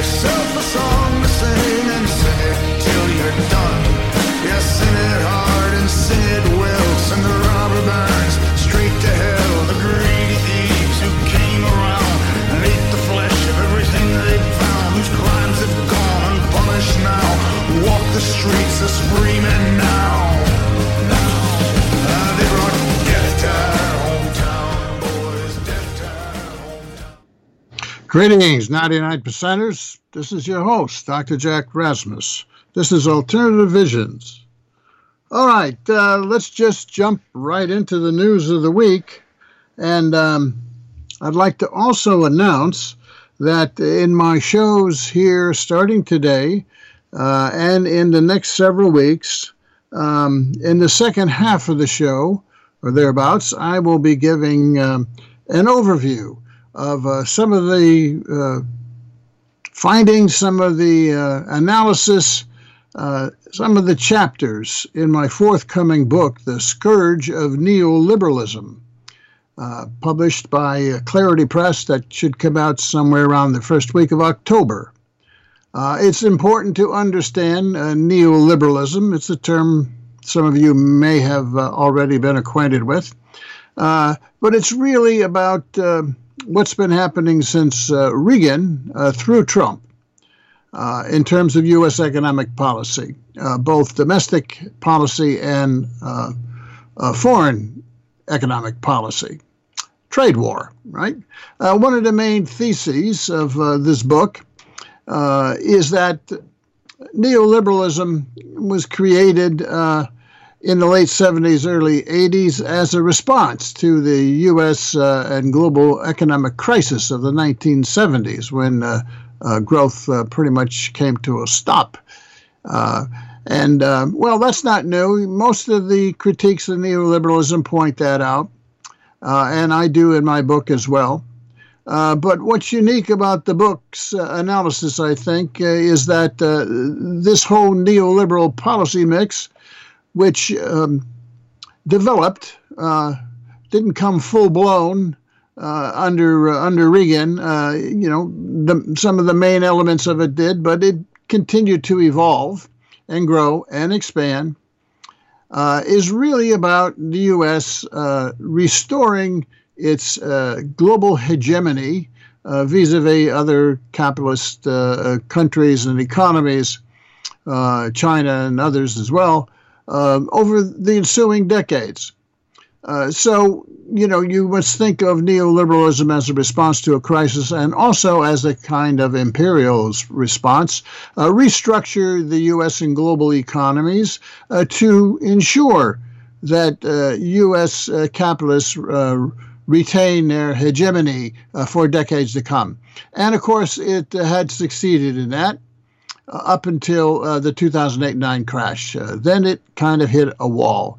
yourself a song to sing and sing it till you're done. Yeah, sing it hard and sing it well. Send the robber barons straight to hell. The greedy thieves who came around and ate the flesh of everything they found. Whose crimes have gone unpunished now. Walk the streets a screaming now. They brought death to our hometown, boys, death to our hometown. Greetings, 99 percenters. This is your host, Dr. Jack Rasmus. This is Alternative Visions. All right, let's just jump right into the news of the week. And I'd like to also announce that in my shows here starting today and in the next several weeks, in the second half of the show, or thereabouts, I will be giving an overview of some of the findings, some of the analysis, some of the chapters in my forthcoming book, The Scourge of Neoliberalism, published by Clarity Press. That should come out somewhere around the first week of October. It's important to understand neoliberalism. It's a term some of you may have already been acquainted with, but it's really about what's been happening since Reagan through Trump in terms of U.S. economic policy, both domestic policy and foreign economic policy. Trade war, right? One of the main theses of this book is that neoliberalism was created in the late 70s, early 80s as a response to the U.S. And global economic crisis of the 1970s when growth pretty much came to a stop. Well, that's not new. Most of the critiques of neoliberalism point that out, and I do in my book as well. But what's unique about the book's analysis, I think, is that this whole neoliberal policy mix, which developed, didn't come full-blown under Reagan. Some of the main elements of it did, but it continued to evolve and grow and expand, is really about the U.S. Restoring its global hegemony vis-a-vis other capitalist countries and economies, China and others as well, over the ensuing decades. So, you must think of neoliberalism as a response to a crisis and also as a kind of imperialist response, restructure the U.S. and global economies to ensure that U.S. capitalists retain their hegemony for decades to come. And of course, it had succeeded in that up until the 2008-9 crash. Then it kind of hit a wall.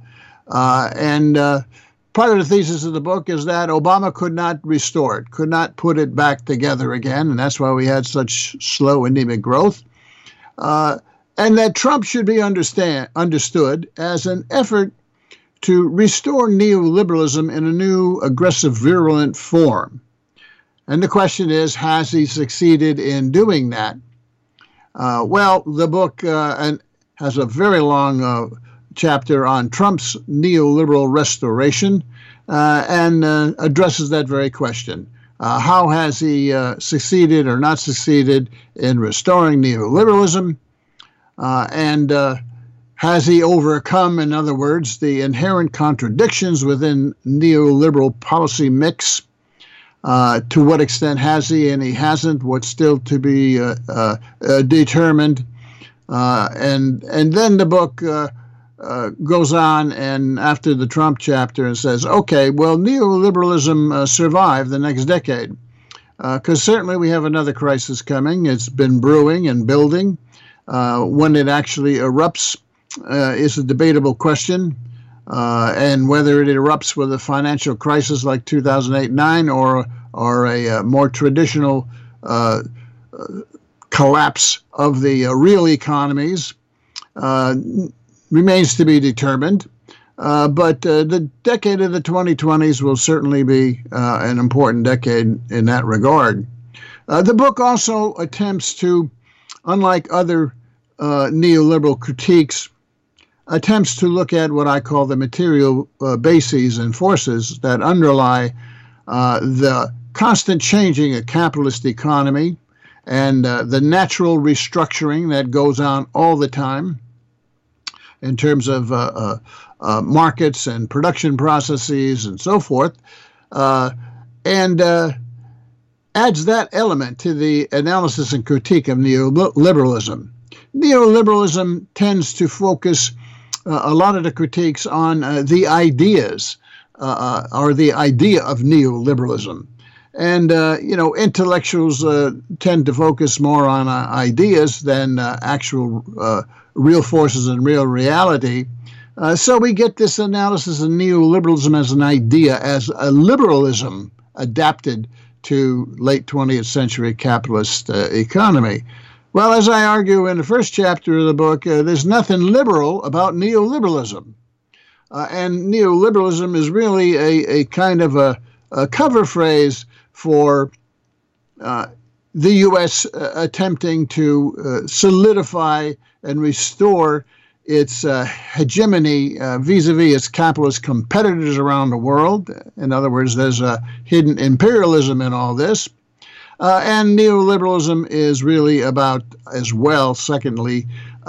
Part of the thesis of the book is that Obama could not restore it, could not put it back together again, and that's why we had such slow, anemic growth. And that Trump should be understood as an effort to restore neoliberalism in a new, aggressive, virulent form. And the question is, has he succeeded in doing that? Well, the book has a very long chapter on Trump's neoliberal restoration and addresses that very question. How has he succeeded or not succeeded in restoring neoliberalism? And has he overcome, in other words, the inherent contradictions within neoliberal policy mix? To what extent has he and he hasn't? What's still to be determined? And then the book goes on and after the Trump chapter and says, okay, well, neoliberalism survived the next decade because certainly we have another crisis coming. It's been brewing and building. When it actually erupts is a debatable question. And whether it erupts with a financial crisis like 2008-9 or a more traditional collapse of the real economies remains to be determined. But the decade of the 2020s will certainly be an important decade in that regard. The book also attempts to, unlike other neoliberal critiques, attempts to look at what I call the material bases and forces that underlie the constant changing of capitalist economy and the natural restructuring that goes on all the time in terms of markets and production processes and so forth, and adds that element to the analysis and critique of neoliberalism. Neoliberalism tends to focus a lot of the critiques on the ideas or the idea of neoliberalism. And, intellectuals tend to focus more on ideas than actual real forces and real reality. So we get this analysis of neoliberalism as an idea, as a liberalism adapted to late 20th century capitalist economy. Well, as I argue in the first chapter of the book, there's nothing liberal about neoliberalism. And neoliberalism is really a kind of a cover phrase for the U.S. Attempting to solidify and restore its hegemony vis-a-vis its capitalist competitors around the world. In other words, there's a hidden imperialism in all this. And neoliberalism is really about, as well, secondly,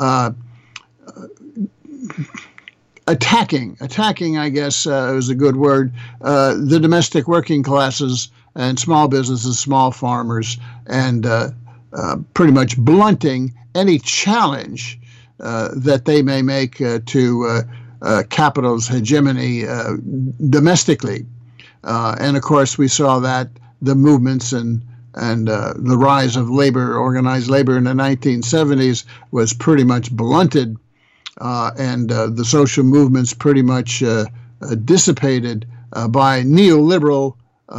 attacking, I guess is a good word, the domestic working classes and small businesses, small farmers, and pretty much blunting any challenge that they may make to capital's hegemony domestically. And of course, we saw that the movements and the rise of labor, organized labor in the 1970s was pretty much blunted, and the social movements pretty much dissipated by neoliberal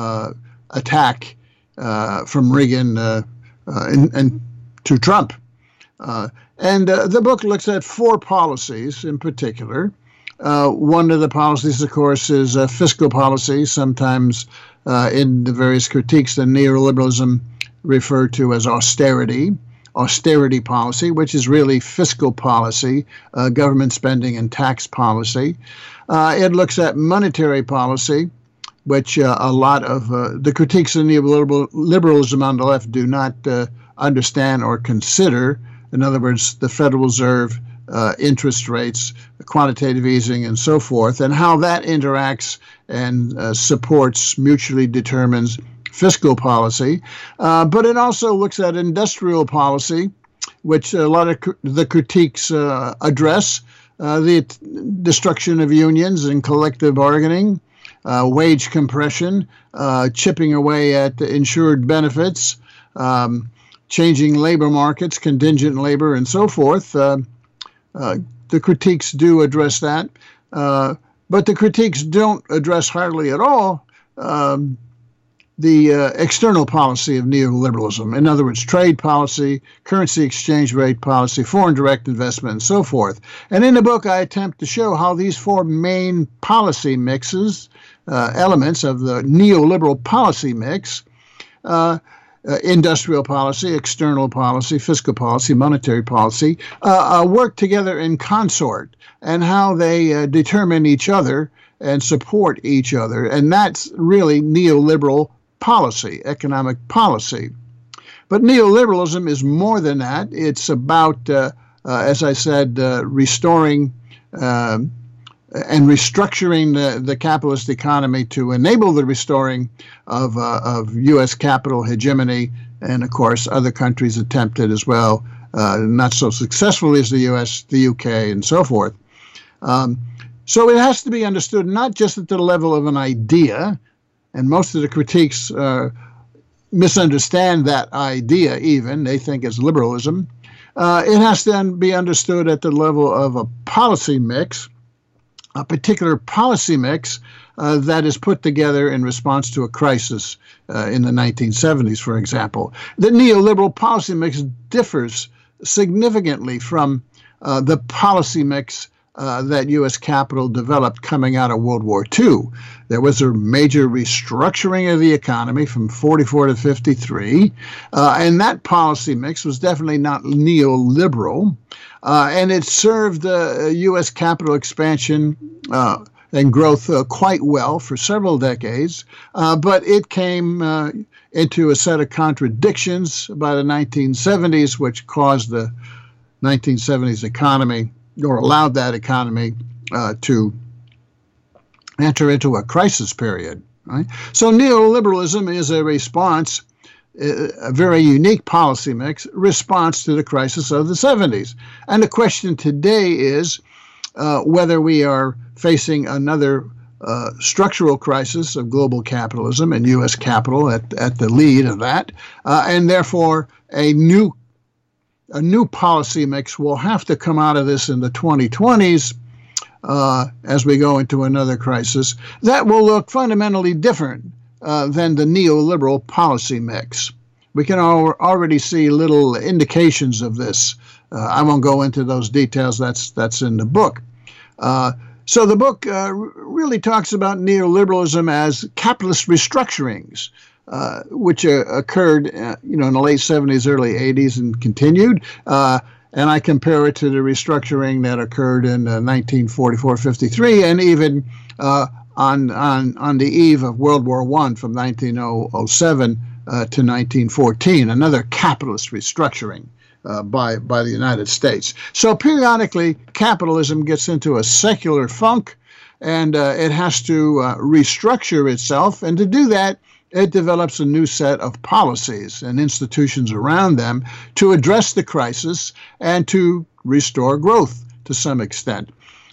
attack from Reagan and to Trump. And the book looks at four policies in particular. One of the policies, of course, is fiscal policy, sometimes in the various critiques that neoliberalism referred to as austerity policy, which is really fiscal policy, government spending and tax policy. It looks at monetary policy, which a lot of the critiques of neoliberalism on the left do not understand or consider. In other words, the Federal Reserve, interest rates, quantitative easing, and so forth, and how that interacts and supports, mutually determines fiscal policy. But it also looks at industrial policy, which a lot of the critiques address, the destruction of unions and collective bargaining, wage compression, chipping away at insured benefits, changing labor markets, contingent labor, and so forth. The critiques do address that, but the critiques don't address hardly at all the external policy of neoliberalism. In other words, trade policy, currency exchange rate policy, foreign direct investment, and so forth. And in the book, I attempt to show how these four main policy mixes, elements of the neoliberal policy mix, industrial policy, external policy, fiscal policy, monetary policy, work together in consort, and how they determine each other and support each other. And that's really neoliberal policy, economic policy. But neoliberalism is more than that. It's about, as I said, restoring and restructuring the capitalist economy to enable the restoring of U.S. capital hegemony. And, of course, other countries attempted as well, not so successfully as the U.S., the U.K., and so forth. So it has to be understood not just at the level of an idea, and most of the critiques misunderstand that idea even. They think it's liberalism. It has to be understood at the level of a policy mix, a particular policy mix that is put together in response to a crisis in the 1970s, for example. The neoliberal policy mix differs significantly from the policy mix that U.S. capital developed coming out of World War II. There was a major restructuring of the economy from 44 to 53, and that policy mix was definitely not neoliberal, and it served U.S. capital expansion and growth quite well for several decades, but it came into a set of contradictions by the 1970s, which caused the 1970s economy, or allowed that economy to enter into a crisis period. Right? So neoliberalism is a response, a very unique policy mix, response to the crisis of the 70s. And the question today is whether we are facing another structural crisis of global capitalism and U.S. capital at the lead of that, and therefore a new policy mix will have to come out of this in the 2020s as we go into another crisis that will look fundamentally different than the neoliberal policy mix. We can already see little indications of this. I won't go into those details. That's in the book. So the book really talks about neoliberalism as capitalist restructurings, which occurred, in the late 70s, early 80s, and continued. And I compare it to the restructuring that occurred in 1944-53, and even on the eve of World War I from 1907 to 1914, another capitalist restructuring by the United States. So periodically, capitalism gets into a secular funk, and it has to restructure itself. And to do that, it develops a new set of policies and institutions around them to address the crisis and to restore growth to some extent.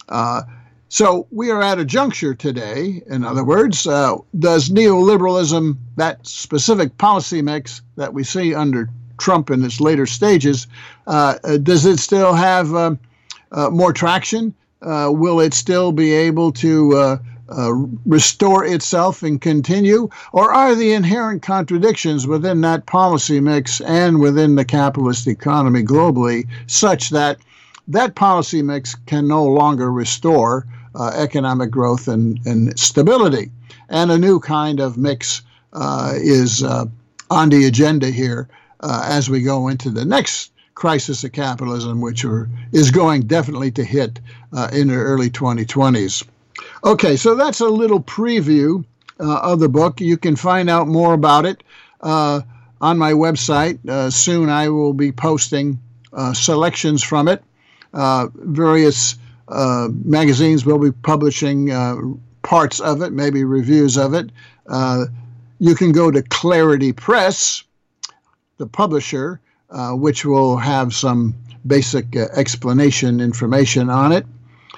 So we are at a juncture today. In other words, does neoliberalism, that specific policy mix that we see under Trump in its later stages, does it still have more traction? Will it still be able to restore itself and continue? Or are the inherent contradictions within that policy mix and within the capitalist economy globally such that that policy mix can no longer restore economic growth and stability? And a new kind of mix is on the agenda here as we go into the next crisis of capitalism, which is going definitely to hit in the early 2020s. Okay, so that's a little preview of the book. You can find out more about it on my website. Soon I will be posting selections from it. Various magazines will be publishing parts of it, maybe reviews of it. You can go to Clarity Press, the publisher, which will have some basic explanation information on it.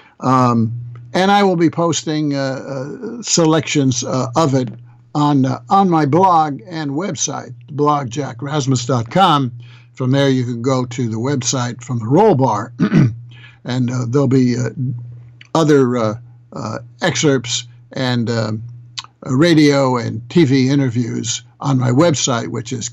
And I will be posting selections of it on my blog and website, blog jackrasmus.com. From there, you can go to the website from the roll bar, and there'll be other excerpts and radio and TV interviews on my website, which is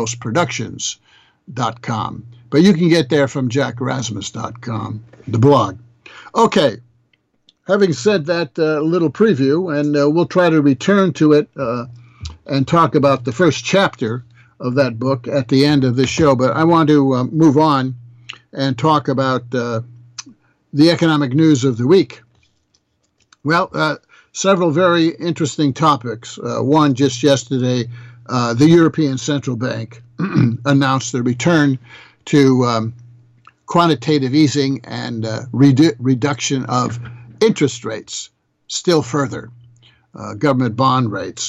kiklosproductions.com. But you can get there from jackrasmus.com, the blog. Okay, having said that little preview, and we'll try to return to it and talk about the first chapter of that book at the end of this show. But I want to move on and talk about the economic news of the week. Well, several very interesting topics. One, just yesterday, the European Central Bank announced the return to quantitative easing and reduction of interest rates still further, government bond rates.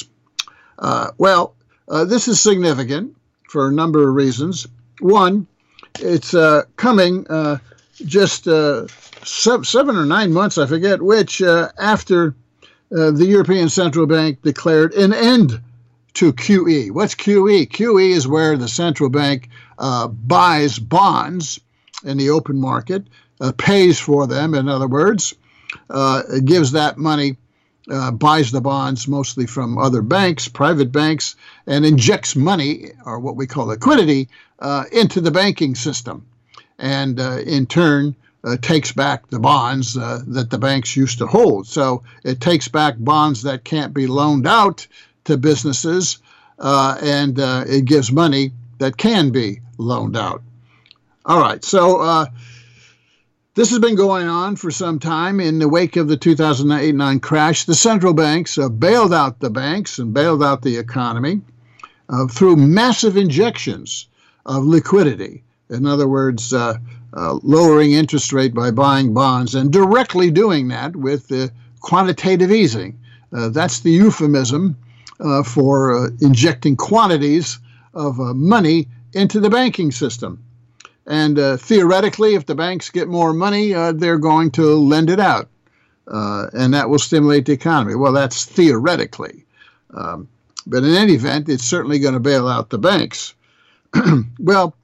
This is significant for a number of reasons. One, it's coming just 7 or 9 months, I forget which, after the European Central Bank declared an end to QE. What's QE? QE is where the central bank buys bonds in the open market, pays for them, in other words, it gives that money, buys the bonds mostly from other banks, private banks, and injects money, or what we call liquidity, into the banking system. And in turn, takes back the bonds that the banks used to hold. So it takes back bonds that can't be loaned out to businesses, and it gives money that can be loaned out. All right, so this has been going on for some time. In the wake of the 2008-9 crash, the central banks bailed out the banks and bailed out the economy through massive injections of liquidity. In other words, lowering interest rate by buying bonds, and directly doing that with quantitative easing. That's the euphemism for injecting quantities of money into the banking system. And theoretically, if the banks get more money, they're going to lend it out, and that will stimulate the economy. Well, that's theoretically. But in any event, it's certainly going to bail out the banks. Well,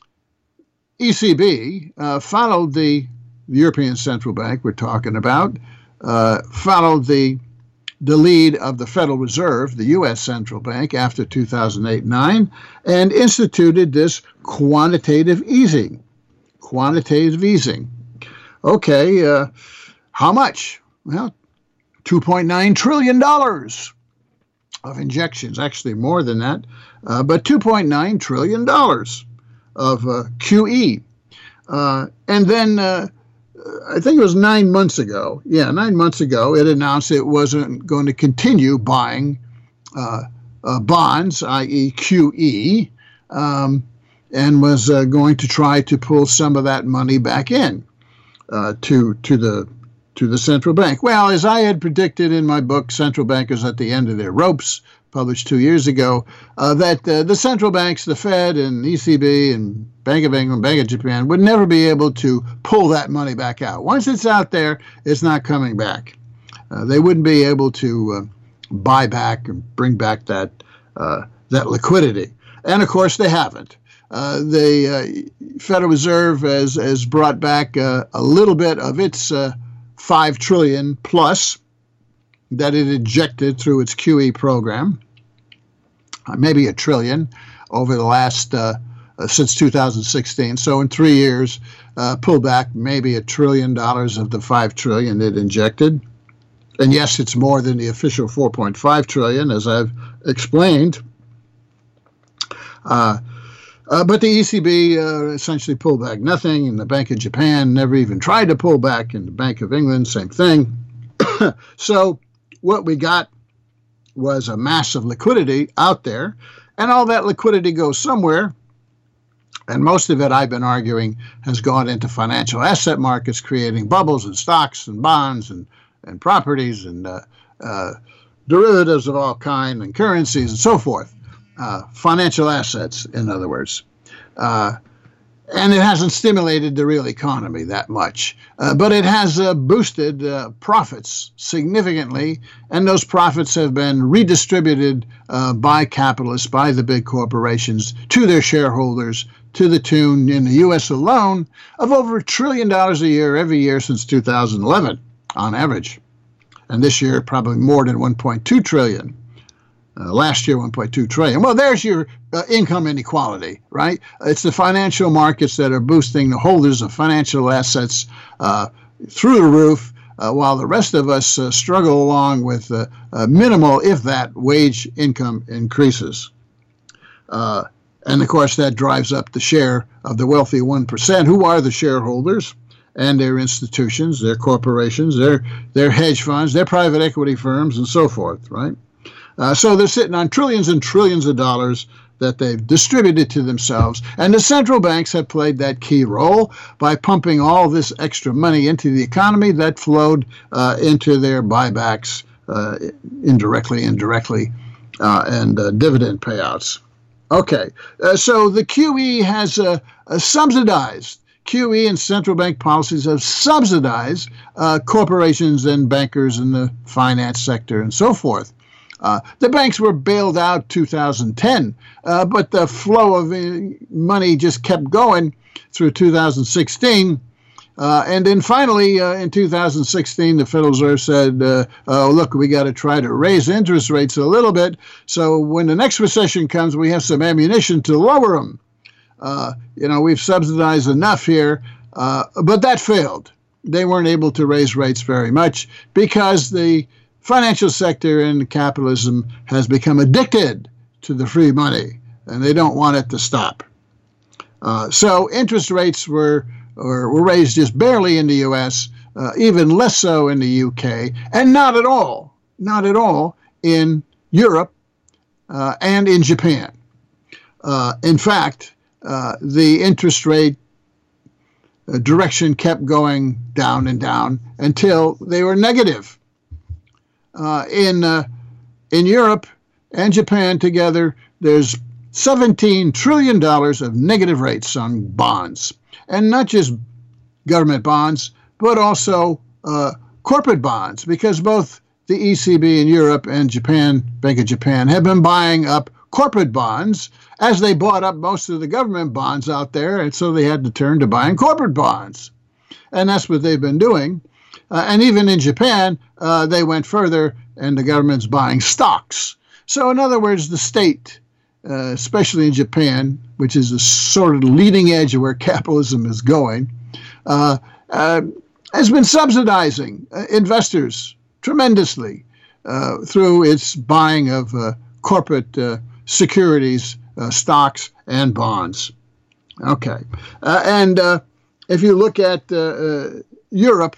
ECB followed the European Central Bank we're talking about, followed the lead of the Federal Reserve, the U.S. Central Bank, after 2008-9, and instituted this quantitative easing. Quantitative easing. Okay, how much? Well, $2.9 trillion of injections, actually more than that, but $2.9 trillion of QE. And then I think it was 9 months ago. Yeah, 9 months ago, it announced it wasn't going to continue buying bonds, i.e. QE, and was going to try to pull some of that money back in to the central bank. Well, as I had predicted in my book, Central Bankers at the End of Their Ropes, published 2 years ago, that the central banks, the Fed and ECB and Bank of England, Bank of Japan, would never be able to pull that money back out. Once it's out there, it's not coming back. They wouldn't be able to buy back and bring back that liquidity. And of course, they haven't. The Federal Reserve has brought back a little bit of its $5 trillion plus that it injected through its QE program, maybe $1 trillion over the last since 2016. So in 3 years, pulled back maybe $1 trillion of the $5 trillion it injected. And yes, it's more than the official $4.5 trillion, as I've explained. But the ECB essentially pulled back nothing, and the Bank of Japan never even tried to pull back, and the Bank of England, same thing. So what we got was a massive liquidity out there, and all that liquidity goes somewhere, and most of it, I've been arguing, has gone into financial asset markets, creating bubbles and stocks and bonds and properties and derivatives of all kinds and currencies and so forth. Financial assets, in other words. And it hasn't stimulated the real economy that much. But it has boosted profits significantly, and those profits have been redistributed by capitalists, by the big corporations, to their shareholders, to the tune, in the U.S. alone, of over $1 trillion a year every year since 2011, on average. And this year, probably more than $1.2 trillion. Last year, $1.2 trillion. Well, there's your income inequality, right? It's the financial markets that are boosting the holders of financial assets through the roof, while the rest of us struggle along with minimal, if that, wage income increases. And, of course, that drives up the share of the wealthy 1%, who are the shareholders and their institutions, their corporations, their hedge funds, their private equity firms, and so forth, right? So they're sitting on trillions and trillions of dollars that they've distributed to themselves. And the central banks have played that key role by pumping all this extra money into the economy that flowed into their buybacks indirectly, and dividend payouts. Okay, so the QE has subsidized. QE and central bank policies have subsidized corporations and bankers in the finance sector and so forth. The banks were bailed out 2010, but the flow of money just kept going through 2016. And then finally, in 2016, the Federal Reserve said, oh, look, we got to try to raise interest rates a little bit. So when the next recession comes, we have some ammunition to lower them. We've subsidized enough here. But that failed. They weren't able to raise rates very much because the financial sector in capitalism has become addicted to the free money, and they don't want it to stop. So interest rates were raised just barely in the U.S., even less so in the U.K., and not at all in Europe and in Japan. In fact, the interest rate direction kept going down and down until they were negative. In Europe and Japan together, there's $17 trillion of negative rates on bonds, and not just government bonds, but also corporate bonds, because both the ECB in Europe and Japan, Bank of Japan, have been buying up corporate bonds as they bought up most of the government bonds out there, and so they had to turn to buying corporate bonds. And that's what they've been doing. And even in Japan, they went further, and the government's buying stocks. So in other words, the state, especially in Japan, which is the sort of leading edge of where capitalism is going, has been subsidizing investors tremendously through its buying of corporate securities, stocks, and bonds. Okay. And if you look at Europe,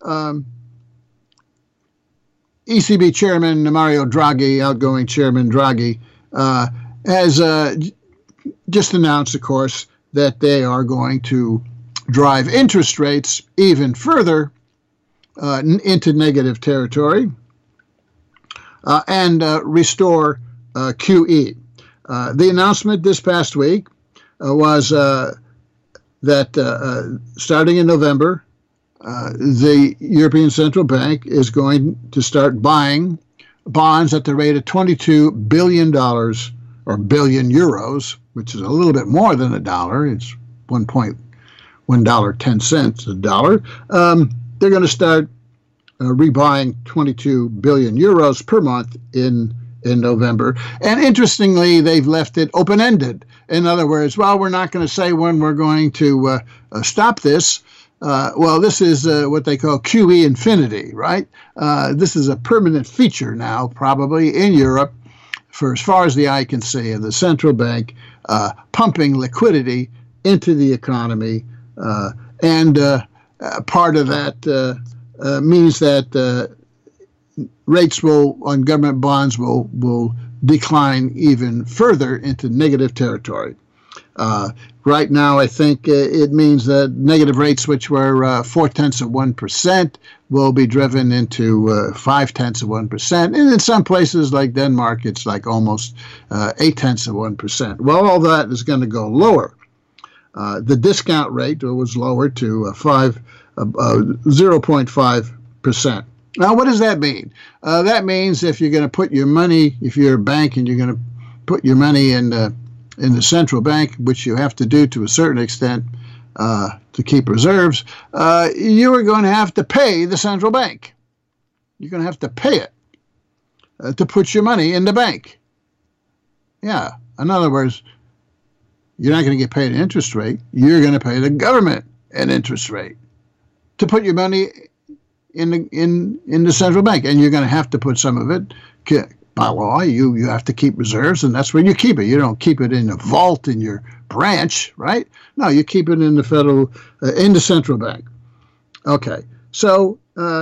ECB Chairman Mario Draghi, outgoing Chairman Draghi, has just announced, of course, that they are going to drive interest rates even further into negative territory and restore QE. The announcement this past week was that starting in November, the European Central Bank is going to start buying bonds at the rate of $22 billion or billion euros, which is a little bit more than a dollar. It's $1.10 a dollar. They're going to start rebuying 22 billion euros per month in November. And interestingly, they've left it open-ended. In other words, well, we're not going to say when we're going to stop this. Well, this is what they call QE infinity, right? This is a permanent feature now, probably in Europe, for as far as the eye can see, of the central bank pumping liquidity into the economy. And part of that means that rates on government bonds will decline even further into negative territory. Right now, I think it means that negative rates, which were 0.4%, will be driven into 0.5%. And in some places like Denmark, it's like almost 0.8%. Well, all that is going to go lower. The discount rate was lowered to 0.5%. Now, what does that mean? That means if you're going to put your money, if you're a bank and you're going to put your money in the central bank, which you have to do to a certain extent to keep reserves, you are going to have to pay the central bank. You're going to have to pay it to put your money in the bank. Yeah. In other words, you're not going to get paid an interest rate. You're going to pay the government an interest rate to put your money in the central bank, and you're going to have to put some of it. By law, you have to keep reserves, and that's where you keep it. You don't keep it in a vault in your branch, right? No, you keep it in the central bank. Okay, so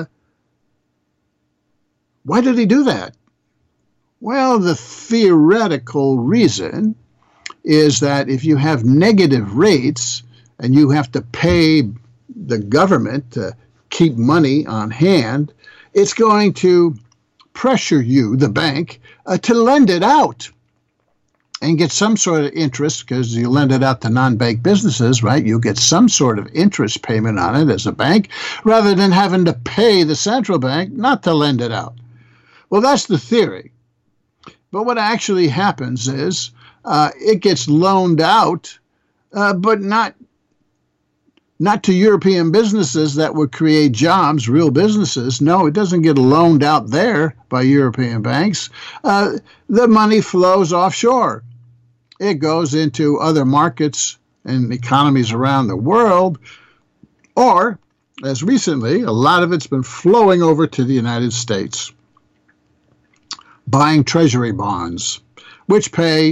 why did he do that? Well, the theoretical reason is that if you have negative rates and you have to pay the government to keep money on hand, it's going to pressure you, the bank, to lend it out and get some sort of interest, because you lend it out to non-bank businesses, right? You get some sort of interest payment on it as a bank, rather than having to pay the central bank not to lend it out. Well, that's the theory. But what actually happens is it gets loaned out, but not to European businesses that would create jobs, real businesses. No, it doesn't get loaned out there by European banks. The money flows offshore. It goes into other markets and economies around the world, Or, as recently, a lot of it's been flowing over to the United States, buying treasury bonds, which pay,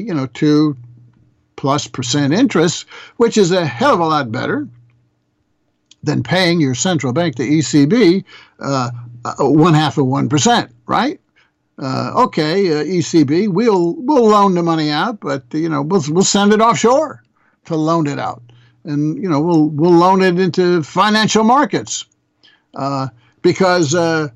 2+% interest, which is a hell of a lot better than paying your central bank, the ECB, 0.5%, right? ECB, we'll loan the money out, but we'll send it offshore to loan it out, and we'll loan it into financial markets because the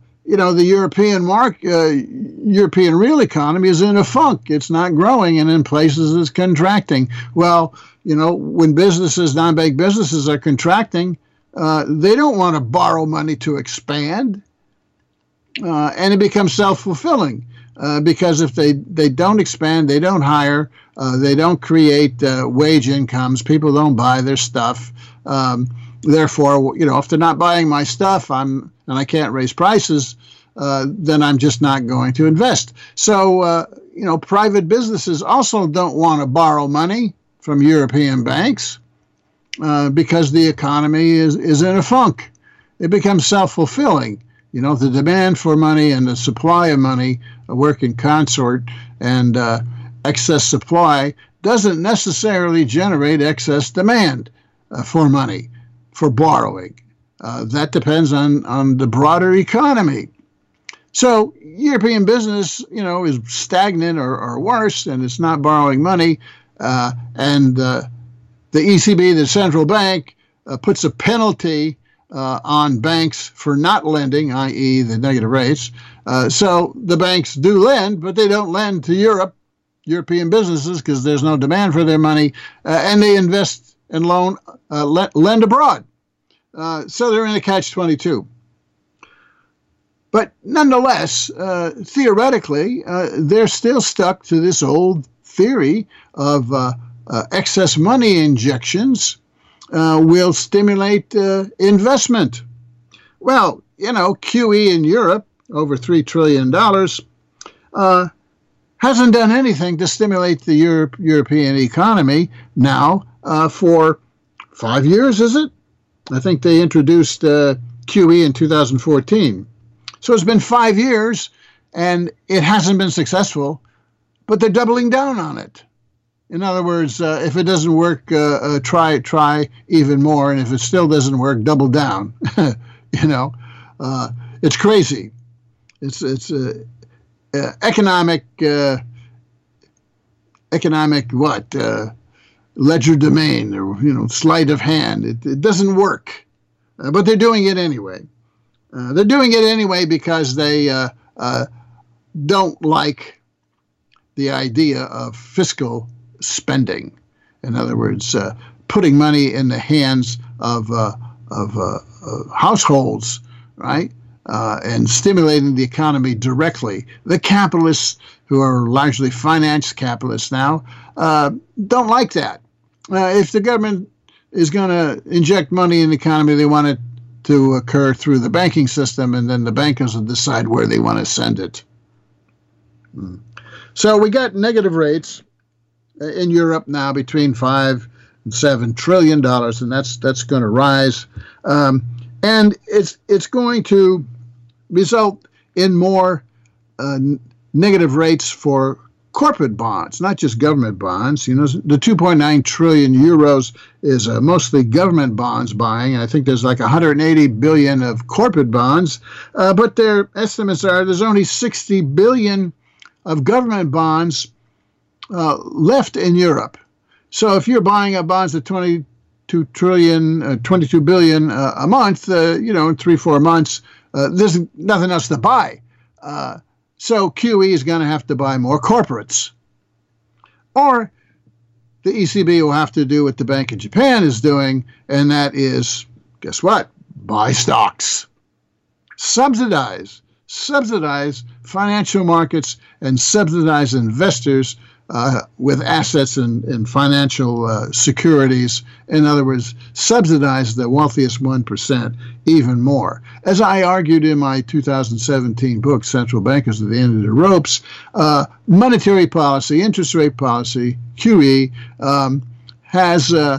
European real economy is in a funk. It's not growing, and in places it's contracting. Well, when non-bank businesses are contracting, they don't want to borrow money to expand. And it becomes self-fulfilling because if they don't expand, they don't hire, they don't create wage incomes, people don't buy their stuff. Therefore, if they're not buying my stuff, and I can't raise prices, then I'm just not going to invest. So, private businesses also don't want to borrow money from European banks because the economy is in a funk. It becomes self-fulfilling. The demand for money and the supply of money work in concert, and excess supply doesn't necessarily generate excess demand for money, for borrowing. That depends on the broader economy. So European business, is stagnant or worse, and it's not borrowing money. And the ECB, the central bank, puts a penalty on banks for not lending, i.e. the negative rates. So the banks do lend, but they don't lend to European businesses because there's no demand for their money, and they invest and lend abroad. So they're in a catch-22. But nonetheless, theoretically, they're still stuck to this old theory of excess money injections will stimulate investment. Well, QE in Europe, over $3 trillion, hasn't done anything to stimulate the European economy now for 5 years, is it? I think they introduced QE in 2014. So it's been 5 years, and it hasn't been successful, but they're doubling down on it. In other words, if it doesn't work, try even more, and if it still doesn't work, double down. It's crazy. It's economic legerdemain, or sleight of hand. It doesn't work, but they're doing it anyway. They're doing it anyway because they don't like the idea of fiscal spending. In other words, putting money in the hands of households, right, and stimulating the economy directly. The capitalists, who are largely finance capitalists now, don't like that. If the government is going to inject money in the economy, they want it to occur through the banking system, and then the bankers will decide where they want to send it. So we got negative rates in Europe now between $5 and $7 trillion, and that's going to rise, and it's going to result in more negative rates for corporate bonds, not just government bonds. The 2.9 trillion euros is mostly government bonds buying, and I think there's like 180 billion of corporate bonds, but their estimates are there's only 60 billion of government bonds left in Europe. So if you're buying up bonds at 22 billion a month, in 3-4 months, there's nothing else to buy. So QE is going to have to buy more corporates. Or the ECB will have to do what the Bank of Japan is doing, and that is, guess what? Buy stocks. Subsidize financial markets and subsidize investors with assets and financial securities. In other words, subsidize the wealthiest 1% even more. As I argued in my 2017 book, Central Bankers at the End of the Ropes, monetary policy, interest rate policy, QE, has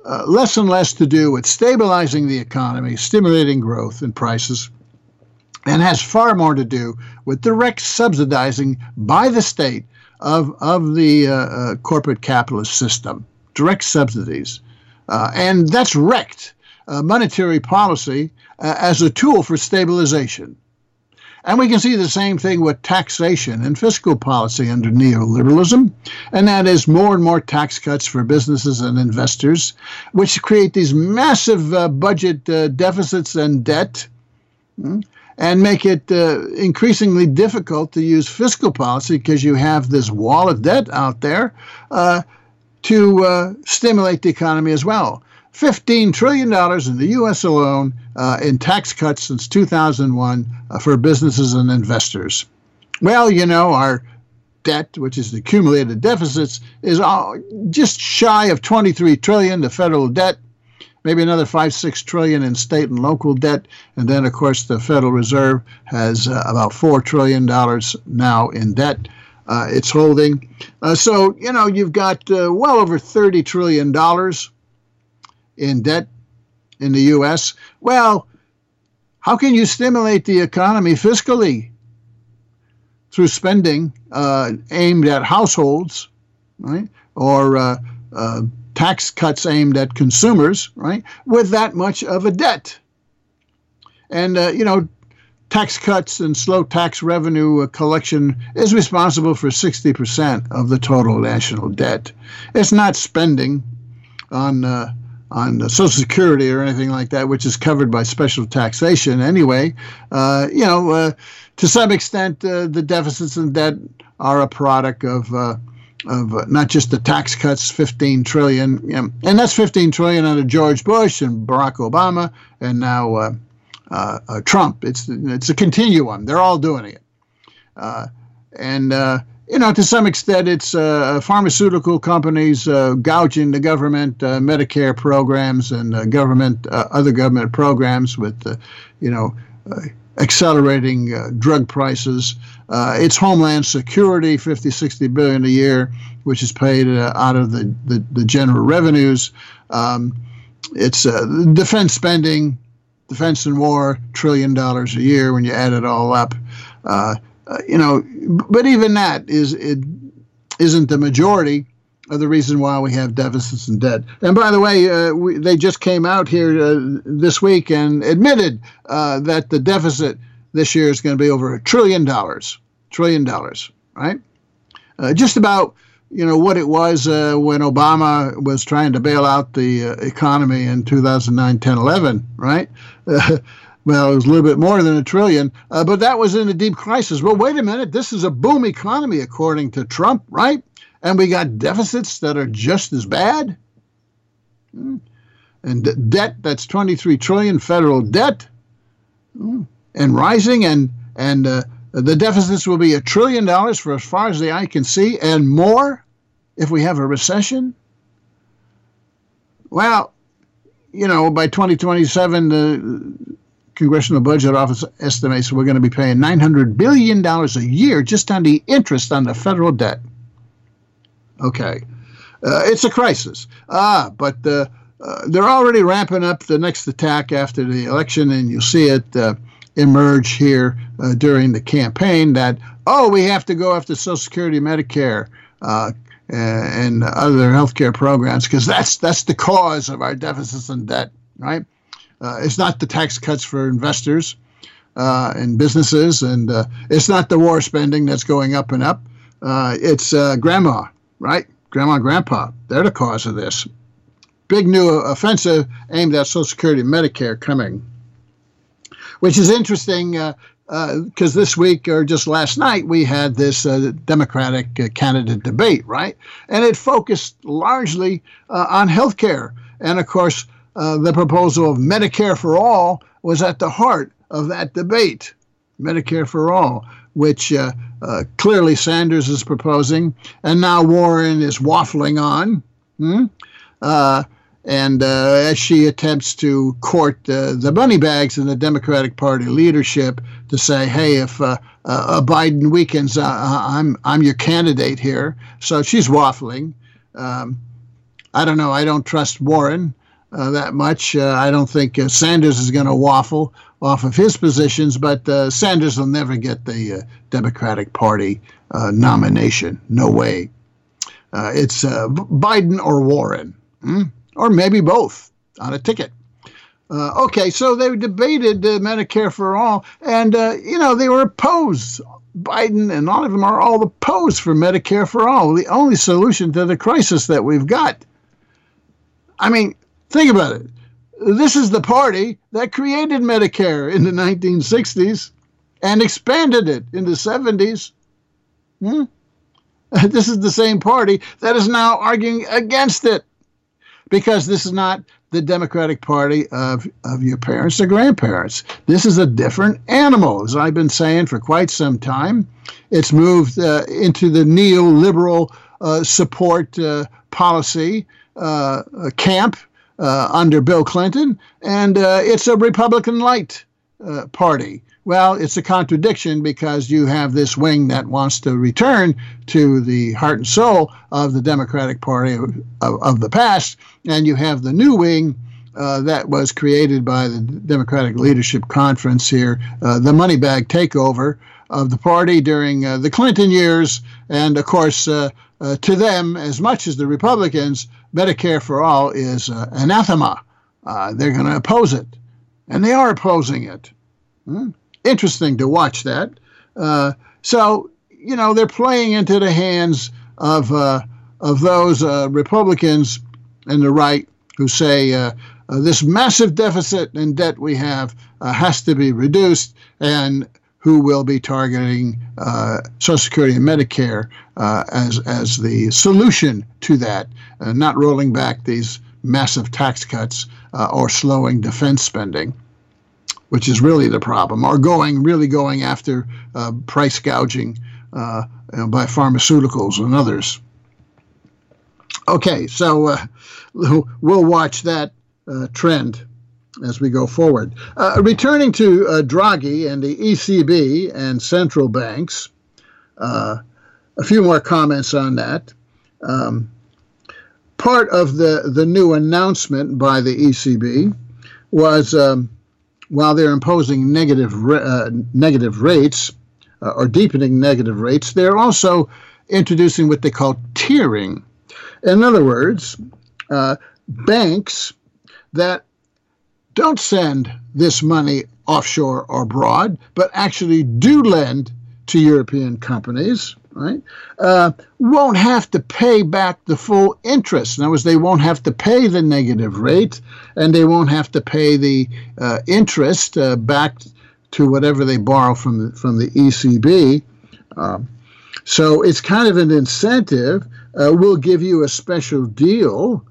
less and less to do with stabilizing the economy, stimulating growth and prices, and has far more to do with direct subsidizing by the state of the corporate capitalist system, direct subsidies. And that's wrecked monetary policy as a tool for stabilization. And we can see the same thing with taxation and fiscal policy under neoliberalism, and that is more and more tax cuts for businesses and investors, which create these massive budget deficits and debt, and make it increasingly difficult to use fiscal policy because you have this wall of debt out there to stimulate the economy as well. $15 trillion in the U.S. alone in tax cuts since 2001 for businesses and investors. Well, you know, our debt, which is the accumulated deficits, is just shy of $23 trillion, the federal debt, maybe another $5-6 trillion in state and local debt. And then, of course, the Federal Reserve has about $4 trillion now in debt it's holding. So, you know, you've got well over $30 trillion in debt in the U.S. Well, how can you stimulate the economy fiscally? Through spending aimed at households, right? Or tax cuts aimed at consumers, right? With that much of a debt. And, you know, tax cuts and slow tax revenue collection is responsible for 60% of the total national debt. It's not spending on Social Security or anything like that, which is covered by special taxation anyway. You know, to some extent, the deficits and debt are a product of not just the tax cuts, $15 trillion, you know, and that's $15 trillion under George Bush and Barack Obama, and now Trump. It's a continuum. They're all doing it, and you know, to some extent, it's pharmaceutical companies gouging the government Medicare programs and other government programs with, you know, accelerating drug prices. It's Homeland Security, $50-60 billion a year, which is paid out of the general revenues. It's defense spending, defense and war, $1 trillion a year when you add it all up. You know, but even that isn't the majority of the reason why we have deficits and debt. And by the way, they just came out here this week and admitted that the deficit this year is going to be over $1 trillion. $1 trillion, right? Just about, you know, what it was when Obama was trying to bail out the economy in 2009, 10, 11, right? Well, it was a little bit more than $1 trillion, but that was in a deep crisis. Well, wait a minute. This is a boom economy, according to Trump, right? And we got deficits that are just as bad. And debt, that's $23 trillion federal debt, and rising. And the deficits will be $1 trillion for as far as the eye can see, and more if we have a recession. Well, you know, by 2027, the Congressional Budget Office estimates we're going to be paying $900 billion a year just on the interest on the federal debt. Okay. It's a crisis. But they're already ramping up the next attack after the election, and you'll see it emerge here during the campaign that, we have to go after Social Security, Medicare, and other health care programs because that's the cause of our deficits and debt, right? It's not the tax cuts for investors and businesses, and it's not the war spending that's going up and up. It's grandma, right? Grandma and grandpa. They're the cause of this. Big new offensive aimed at Social Security and Medicare coming, which is interesting because this week or just last night we had this Democratic candidate debate, right? And it focused largely on health care. And, of course, the proposal of Medicare for all was at the heart of that debate, Medicare for all, which clearly Sanders is proposing, and now Warren is waffling on. And as she attempts to court the money bags in the Democratic Party leadership to say, hey, if Biden weakens, I'm your candidate here. So she's waffling. I don't know. I don't trust Warren. that much. I don't think Sanders is going to waffle off of his positions, but Sanders will never get the Democratic Party nomination. No way. It's Biden or Warren, or maybe both on a ticket. Okay, so they debated Medicare for all, and, they were opposed. Biden and all of them are all opposed for Medicare for all, the only solution to the crisis that we've got. I mean, think about it. This is the party that created Medicare in the 1960s and expanded it in the 70s. This is the same party that is now arguing against it because this is not the Democratic Party of your parents or grandparents. This is a different animal, as I've been saying for quite some time. It's moved into the neoliberal support policy camp under Bill Clinton, and it's a Republican light party. Well, it's a contradiction because you have this wing that wants to return to the heart and soul of the Democratic Party of the past, and you have the new wing that was created by the Democratic Leadership Conference here, the money bag takeover of the party during the Clinton years. And, of course, to them, as much as the Republicans, Medicare for all is anathema. They're going to oppose it, and they are opposing it. Interesting to watch that. So, they're playing into the hands of those Republicans and the right who say this massive deficit and debt we have has to be reduced, and who will be targeting Social Security and Medicare as the solution to that, not rolling back these massive tax cuts or slowing defense spending, which is really the problem, or really going after price gouging by pharmaceuticals and others. Okay, so we'll watch that trend as we go forward. Returning to Draghi and the ECB and central banks, a few more comments on that. Part of the new announcement by the ECB was while they're imposing negative rates or deepening negative rates, they're also introducing what they call tiering. In other words, banks that don't send this money offshore or abroad, but actually do lend to European companies, right, won't have to pay back the full interest. In other words, they won't have to pay the negative rate, and they won't have to pay the interest back to whatever they borrow from the ECB. So it's kind of an incentive. We'll give you a special deal.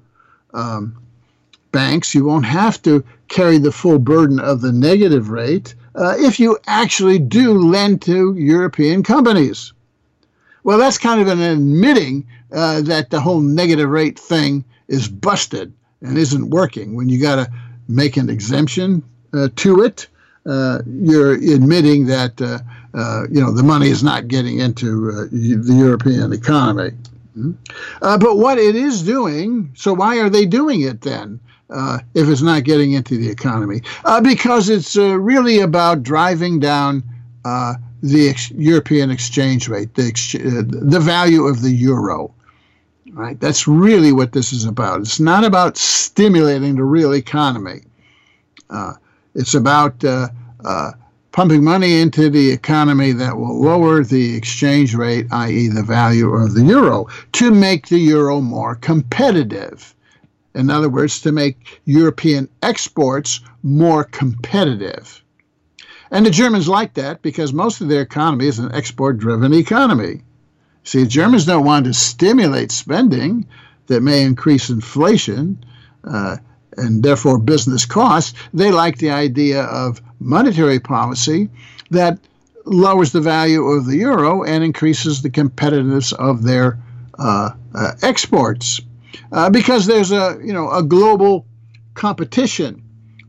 Banks, you won't have to carry the full burden of the negative rate if you actually do lend to European companies. Well, that's kind of an admitting that the whole negative rate thing is busted and isn't working. When you got to make an exemption to it, you're admitting that the money is not getting into the European economy. But what it is doing, so why are they doing it then? If it's not getting into the economy, because it's really about driving down the European exchange rate, the value of the euro. Right? That's really what this is about. It's not about stimulating the real economy. It's about pumping money into the economy that will lower the exchange rate, i.e. the value of the euro, to make the euro more competitive. In other words, to make European exports more competitive. And the Germans like that because most of their economy is an export-driven economy. See, the Germans don't want to stimulate spending that may increase inflation and therefore business costs. They like the idea of monetary policy that lowers the value of the euro and increases the competitiveness of their exports. Because there's a global competition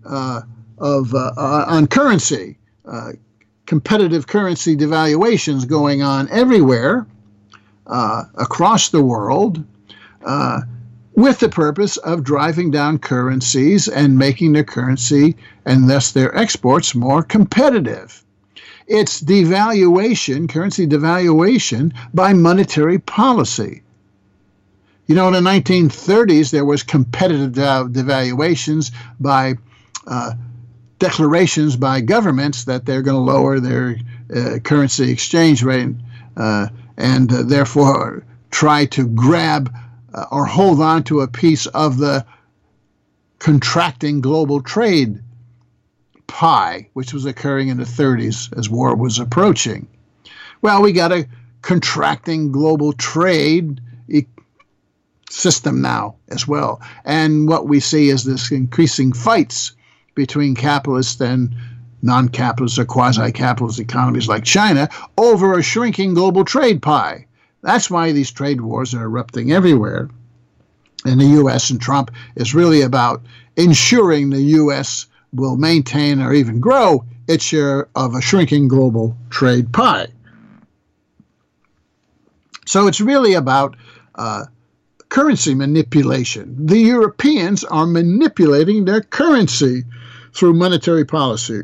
on currency, competitive currency devaluations going on everywhere across the world, with the purpose of driving down currencies and making their currency and thus their exports more competitive. It's devaluation, currency devaluation by monetary policy. You know, in the 1930s, there was competitive devaluations by declarations by governments that they're going to lower their currency exchange rate and therefore try to grab or hold on to a piece of the contracting global trade pie, which was occurring in the 30s as war was approaching. Well, we got a contracting global trade system now as well. And what we see is this increasing fights between capitalist and non-capitalist or quasi-capitalist economies like China over a shrinking global trade pie. That's why these trade wars are erupting everywhere. And the U.S. and Trump is really about ensuring the U.S. will maintain or even grow its share of a shrinking global trade pie. So it's really about currency manipulation. The Europeans are manipulating their currency through monetary policy.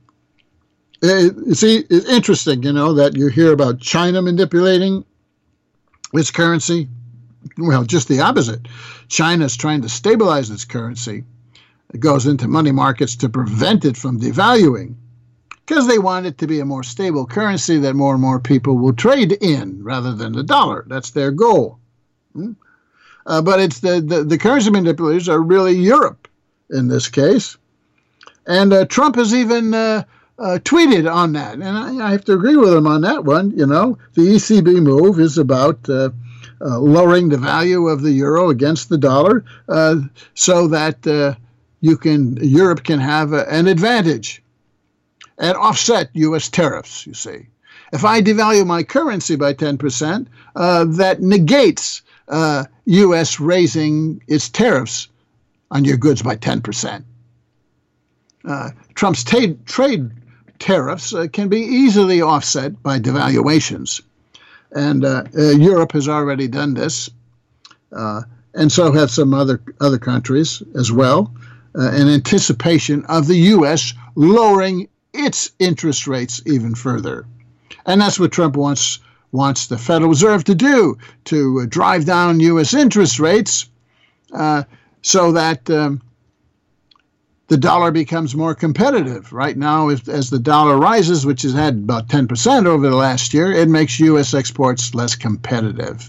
See, it's interesting, you know, that you hear about China manipulating its currency. Well, just the opposite. China's trying to stabilize its currency. It goes into money markets to prevent it from devaluing because they want it to be a more stable currency that more and more people will trade in rather than the dollar. That's their goal. But it's the currency manipulators are really Europe in this case. And Trump has even tweeted on that. And I have to agree with him on that one. You know, the ECB move is about lowering the value of the euro against the dollar so that Europe can have an advantage and offset U.S. tariffs, you see. If I devalue my currency by 10%, that negates U.S. raising its tariffs on your goods by 10%. Trump's trade tariffs can be easily offset by devaluations. And Europe has already done this, and so have some other countries as well, in anticipation of the U.S. lowering its interest rates even further. And that's what Trump wants the Federal Reserve to do, to drive down U.S. interest rates so that the dollar becomes more competitive. Right now, as the dollar rises, which has had about 10% over the last year, it makes U.S. exports less competitive.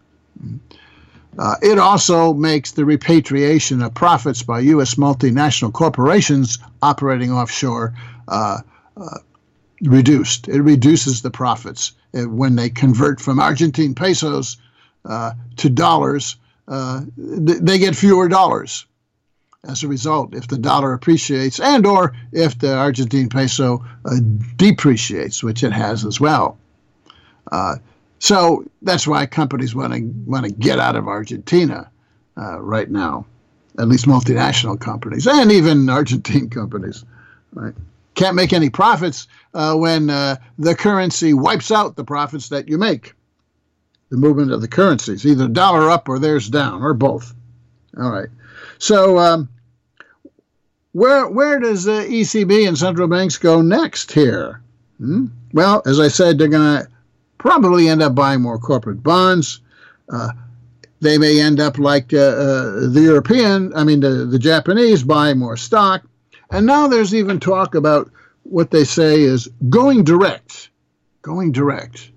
It also makes the repatriation of profits by U.S. multinational corporations operating offshore reduced. It reduces the profits. When they convert from Argentine pesos to dollars, they get fewer dollars. As a result, if the dollar appreciates and or if the Argentine peso depreciates, which it has as well. So that's why companies want to get out of Argentina right now, at least multinational companies and even Argentine companies. Right? Can't make any profits when the currency wipes out the profits that you make. The movement of the currencies, either dollar up or theirs down, or both. All right. So where does the ECB and central banks go next here? Well, as I said, they're going to probably end up buying more corporate bonds. They may end up like the Japanese buying more stock. And now there's even talk about what they say is going direct. Going direct.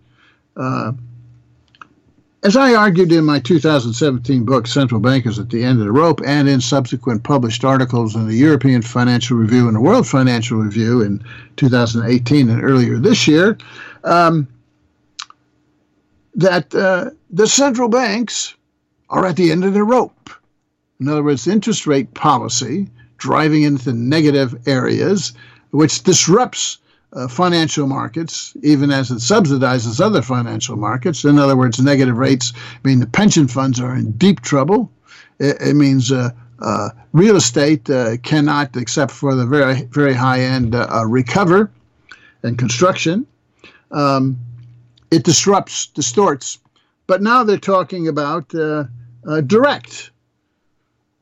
As I argued in my 2017 book, Central Bankers at the End of the Rope, and in subsequent published articles in the European Financial Review and the World Financial Review in 2018 and earlier this year, that the central banks are at the end of the rope. In other words, interest rate policy driving into negative areas, which disrupts financial markets, even as it subsidizes other financial markets. In other words, negative rates mean the pension funds are in deep trouble. It means real estate cannot, except for the very, very high end, recover, and construction. It distorts. But now they're talking about direct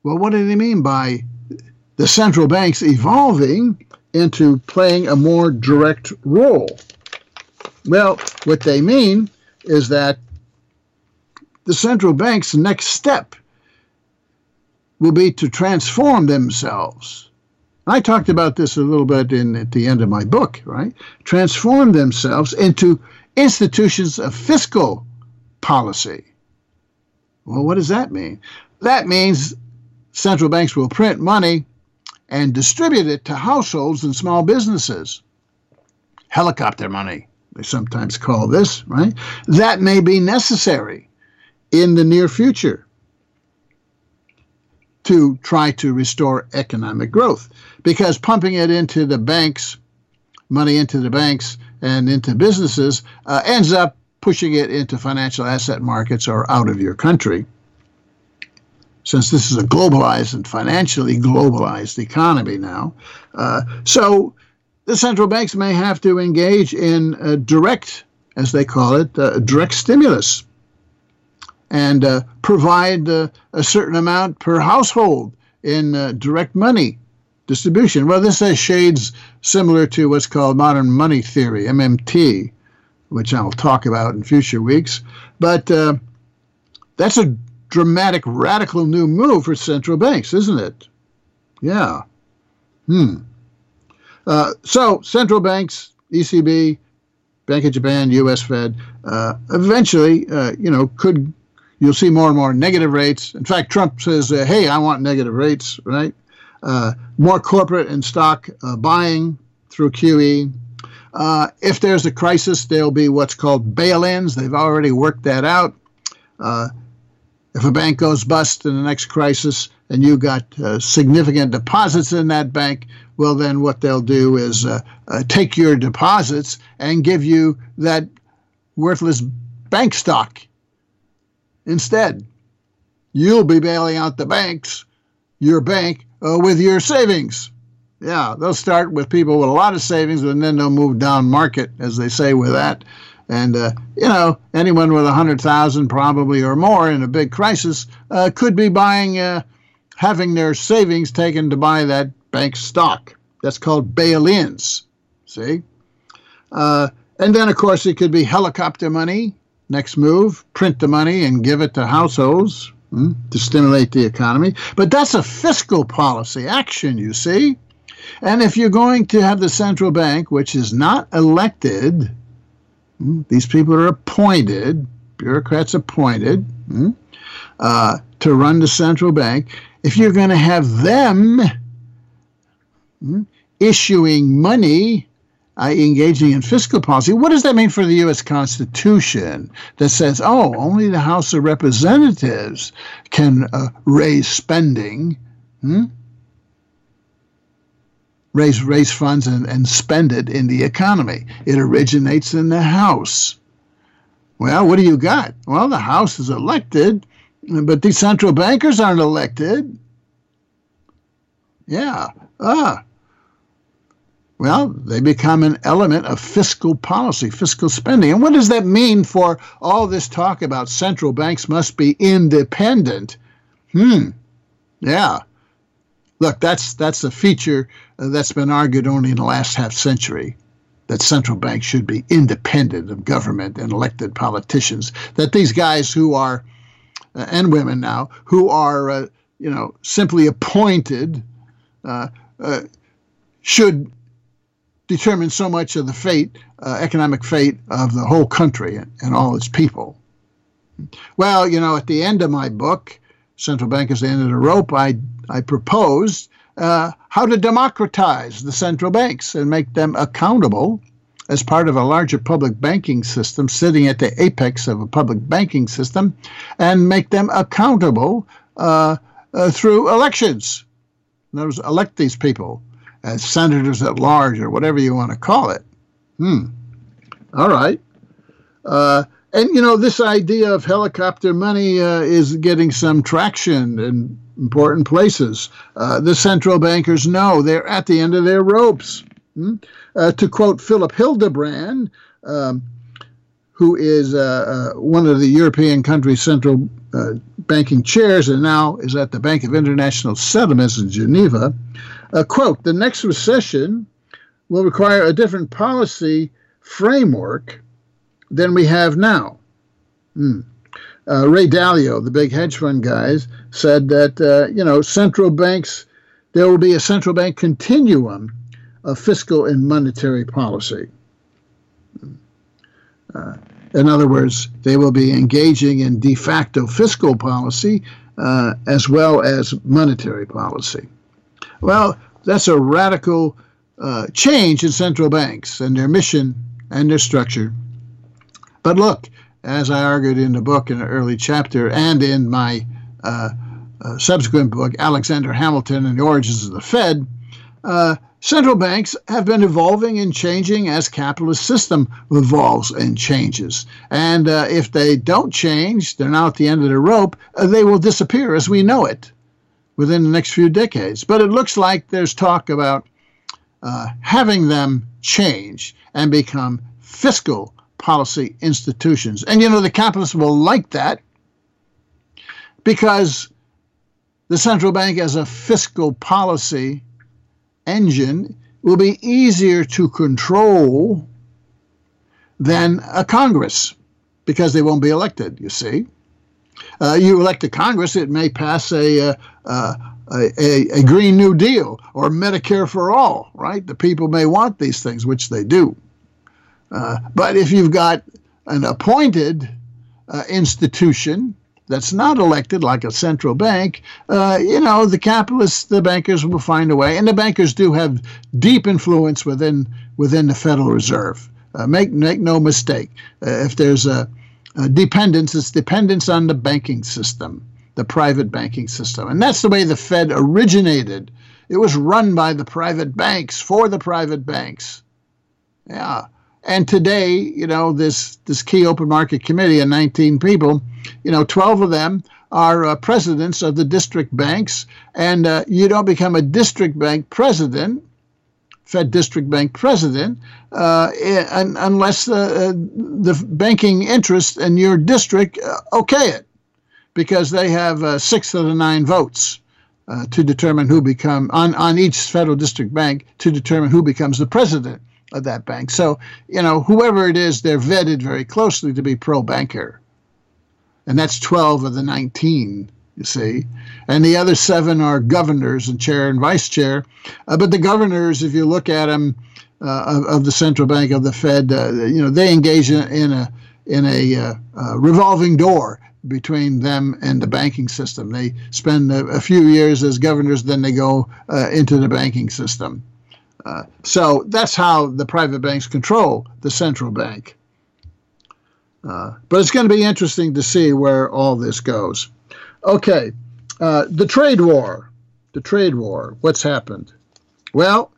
Well, what do they mean by the central banks evolving into playing a more direct role? Well, what they mean is that the central bank's next step will be to transform themselves. I talked about this a little bit at the end of my book, right? Transform themselves into institutions of fiscal policy. Well, what does that mean? That means central banks will print money and distribute it to households and small businesses. Helicopter money, they sometimes call this, right? That may be necessary in the near future to try to restore economic growth, because pumping it into the banks, money into the banks and into businesses, ends up pushing it into financial asset markets or out of your country. Since this is a globalized and financially globalized economy now. So the central banks may have to engage in direct, as they call it, direct stimulus, and provide a certain amount per household in direct money distribution. Well, this has shades similar to what's called modern money theory, MMT, which I'll talk about in future weeks. But that's a dramatic, radical new move for central banks, isn't it? Yeah. So central banks, ECB, Bank of Japan, U.S. Fed, eventually, you'll see more and more negative rates. In fact, Trump says, hey, I want negative rates, right? More corporate and stock buying through QE. If there's a crisis, there'll be what's called bail-ins. They've already worked that out. If a bank goes bust in the next crisis and you got significant deposits in that bank, well, then what they'll do is take your deposits and give you that worthless bank stock instead. You'll be bailing out the banks, your bank, with your savings. Yeah, they'll start with people with a lot of savings, and then they'll move down market, as they say, with that. And, anyone with 100,000 probably or more in a big crisis could be buying, having their savings taken to buy that bank stock. That's called bail-ins, see? And then, of course, it could be helicopter money. Next move, print the money and give it to households to stimulate the economy. But that's a fiscal policy action, you see. And if you're going to have the central bank, which is not elected, these people are appointed, bureaucrats appointed to run the central bank. If you're going to have them issuing money, engaging in fiscal policy, what does that mean for the U.S. Constitution that says, only the House of Representatives can raise spending, raise funds and spend it in the economy? It originates in the House. Well, what do you got? Well, the House is elected, but these central bankers aren't elected. Yeah. Well, they become an element of fiscal policy, fiscal spending. And what does that mean for all this talk about central banks must be independent? Yeah. Look, that's a feature that's been argued only in the last half century, that central banks should be independent of government and elected politicians, that these guys who are, and women now, who are, simply appointed, should determine so much of the fate, economic fate of the whole country and all its people. Well, at the end of my book, Central Bank is the End of the Rope, I proposed how to democratize the central banks and make them accountable as part of a larger public banking system, sitting at the apex of a public banking system, and make them accountable through elections. In other words, elect these people as senators at large, or whatever you want to call it. All right. And, this idea of helicopter money is getting some traction in important places. The central bankers know they're at the end of their ropes. To quote Philip Hildebrand, who is one of the European country's central banking chairs and now is at the Bank of International Settlements in Geneva, quote, "The next recession will require a different policy framework than we have now." Ray Dalio, the big hedge fund guys, said that, central banks, there will be a central bank continuum of fiscal and monetary policy. In other words, they will be engaging in de facto fiscal policy as well as monetary policy. Well, that's a radical change in central banks and their mission and their structure. But look, as I argued in the book in an early chapter and in my subsequent book, Alexander Hamilton and the Origins of the Fed, central banks have been evolving and changing as capitalist system evolves and changes. And if they don't change, they're now at the end of the rope, they will disappear as we know it within the next few decades. But it looks like there's talk about having them change and become fiscal policy institutions. And, the capitalists will like that because the central bank as a fiscal policy engine will be easier to control than a Congress because they won't be elected, you see. You elect a Congress, it may pass a Green New Deal or Medicare for all, right? The people may want these things, which they do. But if you've got an appointed institution that's not elected like a central bank, the capitalists, the bankers will find a way. And the bankers do have deep influence within the Federal Reserve. Make no mistake. If there's a dependence, it's dependence on the banking system, the private banking system. And that's the way the Fed originated. It was run by the private banks, for the private banks. Yeah. And today, this key open market committee of 19 people, 12 of them are presidents of the district banks. And you don't become a district bank president, Fed district bank president, unless the banking interest in your district okay it, because they have 6 of the 9 votes to determine who become on each federal district bank to determine who becomes the president of that bank. So, whoever it is, they're vetted very closely to be pro-banker. And that's 12 of the 19, you see. And the other 7 are governors and chair and vice chair. But the governors, if you look at them, of the central bank, of the Fed, they engage in a revolving door between them and the banking system. They spend a few years as governors, then they go into the banking system. So that's how the private banks control the central bank. But it's going to be interesting to see where all this goes. Okay, the trade war. The trade war. What's happened? Well,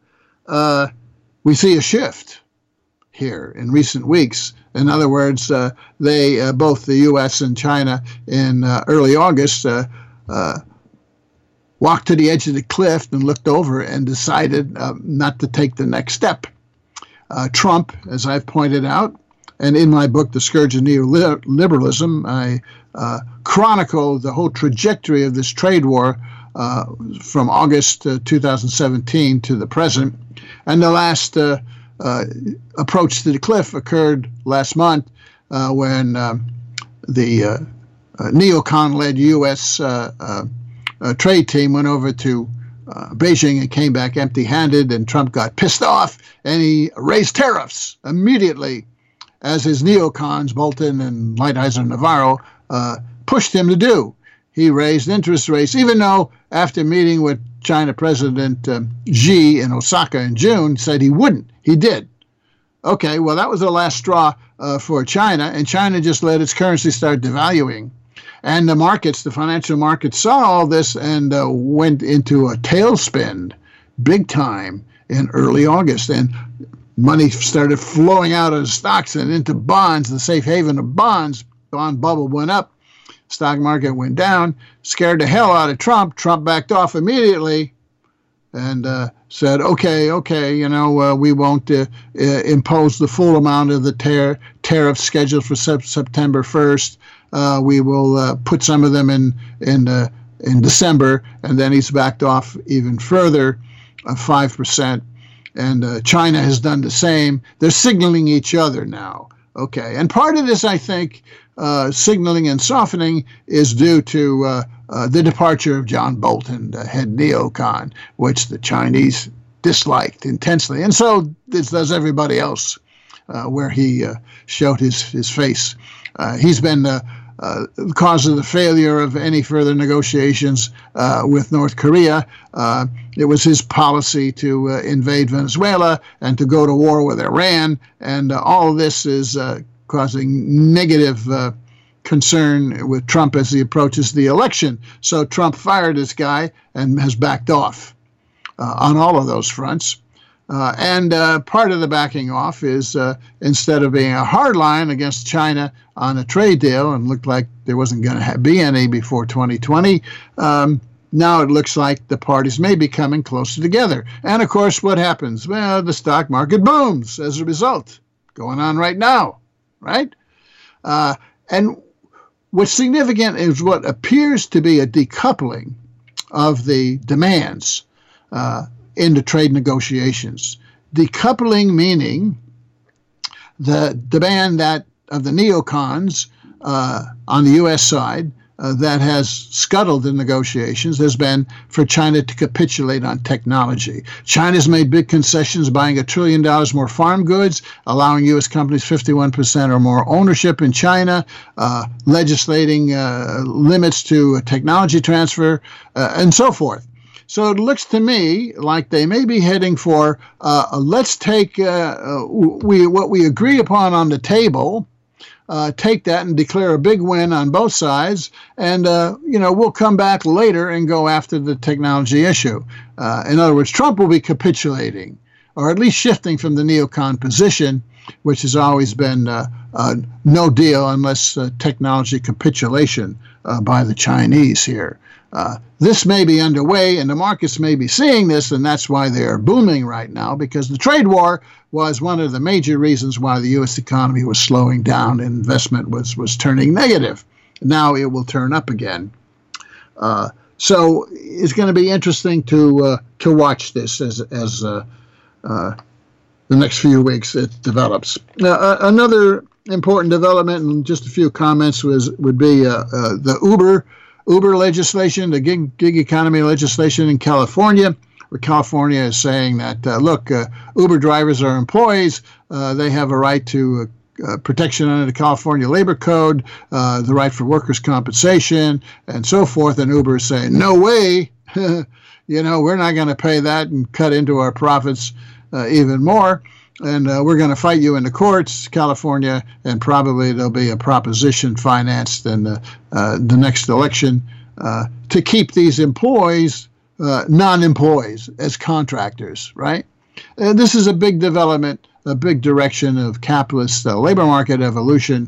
we see a shift here in recent weeks. In other words, they both the U.S. and China in early August walked to the edge of the cliff and looked over and decided not to take the next step. Trump, as I've pointed out, and in my book, The Scourge of Neoliberalism, I chronicle the whole trajectory of this trade war from August 2017 to the present. And the last approach to the cliff occurred last month when the neocon-led U.S. Trade team went over to Beijing and came back empty-handed, and Trump got pissed off and he raised tariffs immediately, as his neocons, Bolton and Lighthizer Navarro, pushed him to do. He raised interest rates, even though after meeting with China President Xi in Osaka in June, said he wouldn't. He did. Okay, well, that was the last straw for China, and China just let its currency start devaluing. And the markets, the financial markets, saw all this and went into a tailspin big time in early August. And money started flowing out of stocks and into bonds, the safe haven of bonds. Bond bubble went up. Stock market went down. Scared the hell out of Trump. Trump backed off immediately. and said, okay, we won't impose the full amount of the tariff scheduled for September 1st. We will put some of them in December, and then he's backed off even further, 5%. And China has done the same. They're signaling each other now. Okay, and part of this, I think, signaling and softening is due to the departure of John Bolton, the head neocon, which the Chinese disliked intensely. And so this does everybody else, where he showed his face. He's been the cause of the failure of any further negotiations with North Korea. It was his policy to invade Venezuela and to go to war with Iran. And all of this is causing negative concern with Trump as he approaches the election. So Trump fired this guy and has backed off on all of those fronts. And part of the backing off is instead of being a hard line against China on a trade deal, and looked like there wasn't going to be any before 2020, now it looks like the parties may be coming closer together. And of course, what happens? Well, the stock market booms as a result. Going on right now, right? And what's significant is what appears to be a decoupling of the demands into trade negotiations. Decoupling meaning the demand that of the neocons on the U.S. side that has scuttled the negotiations has been for China to capitulate on technology. China's made big concessions, buying $1 trillion more farm goods, allowing U.S. companies 51% or more ownership in China, legislating limits to technology transfer, and so forth. So it looks to me like they may be heading for let's take what we agree upon on the table, take that and declare a big win on both sides, and we'll come back later and go after the technology issue. In other words, Trump will be capitulating, or at least shifting from the neocon position, which has always been no deal unless technology capitulation by the Chinese here. This may be underway, and the markets may be seeing this, and that's why they are booming right now, because the trade war was one of the major reasons why the U.S. economy was slowing down and investment was turning negative. Now it will turn up again. So it's going to be interesting to watch this as the next few weeks it develops. Another important development, and just a few comments, would be the Uber legislation, the gig economy legislation in California, where California is saying that, look, Uber drivers are employees. They have a right to protection under the California Labor Code, the right for workers' compensation, and so forth. And Uber is saying, no way, we're not going to pay that and cut into our profits even more. And we're going to fight you in the courts, California, and probably there'll be a proposition financed in the next election to keep these employees, non-employees, as contractors, right? This is a big development, a big direction of capitalist labor market evolution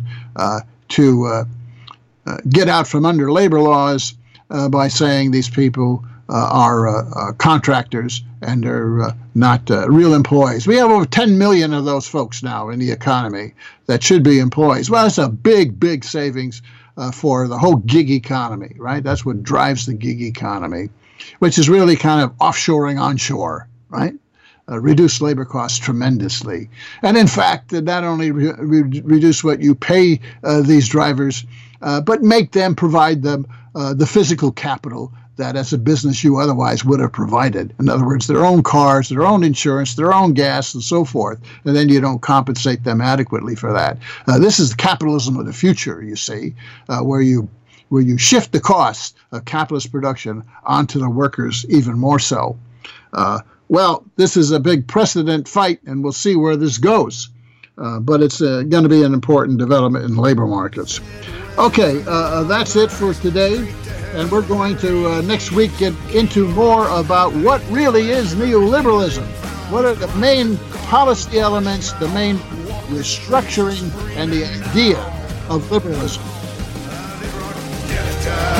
to get out from under labor laws by saying these people are contractors and they're not real employees. We have over 10 million of those folks now in the economy that should be employees. Well, that's a big, big savings for the whole gig economy, right? That's what drives the gig economy, which is really kind of offshoring onshore, right? Reduce labor costs tremendously. And in fact, not only reduce what you pay these drivers, but make them provide them the physical capital that as a business you otherwise would have provided. In other words, their own cars, their own insurance, their own gas, and so forth. And then you don't compensate them adequately for that. This is the capitalism of the future, you see, where you shift the cost of capitalist production onto the workers even more so. Well, this is a big precedent fight, and we'll see where this goes. But it's going to be an important development in labor markets. Okay, that's it for today. And we're going to next week get into more about what really is neoliberalism. What are the main policy elements, the main restructuring, and the idea of liberalism.